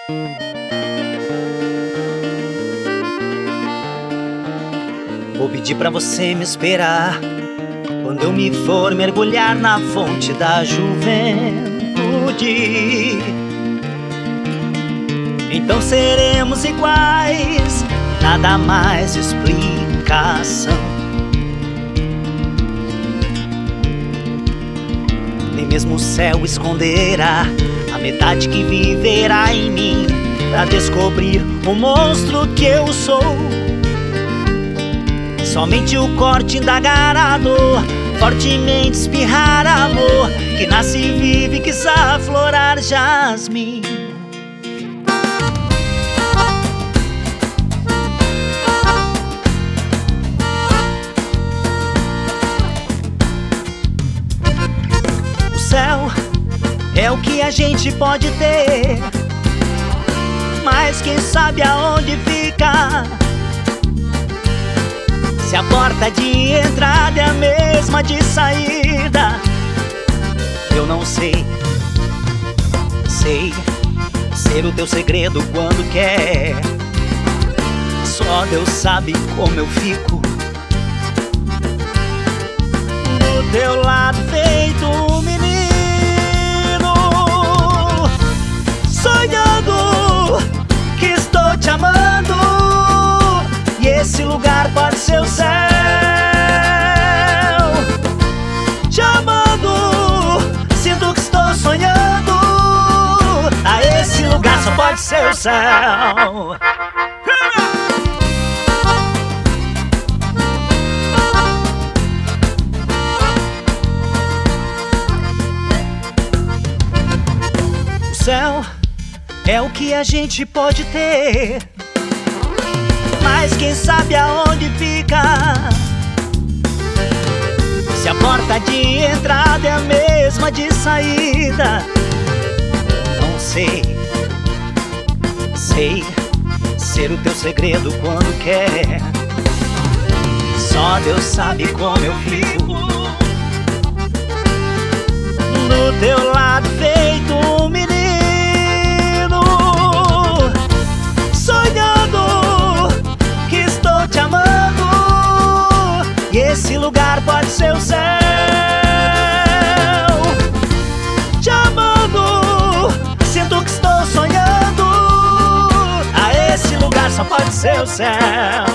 Vou pedir pra você me esperar quando eu me for mergulhar na fonte da juventude. Então seremos iguais, nada mais explicação. Nem mesmo o céu esconderá a metade que viverá em mim, pra descobrir o monstro que eu sou. Somente o corte indagar a dor, fortemente espirrar amor, que nasce e vive, quis aflorar jasmim. O céu é o que a gente pode ter, mas quem sabe aonde fica? Se a porta de entrada é a mesma de saída, eu não sei. Sei ser o teu segredo quando quer. Só Deus sabe como eu fico do teu lado feito um menino, sonhando que estou te amando. E esse lugar pode ser o céu, te amando, sinto que estou sonhando. Ah, esse lugar só pode ser o céu. O céu é o que a gente pode ter, mas quem sabe aonde fica? Se a porta de entrada é a mesma de saída, não sei. Sei ser o teu segredo quando quer. Só Deus sabe como eu fico do teu lado feito um menino, sonhando que estou te amando. E esse lugar pode ser o céu, te amando, sinto que estou sonhando. Ah, esse lugar só pode ser o céu.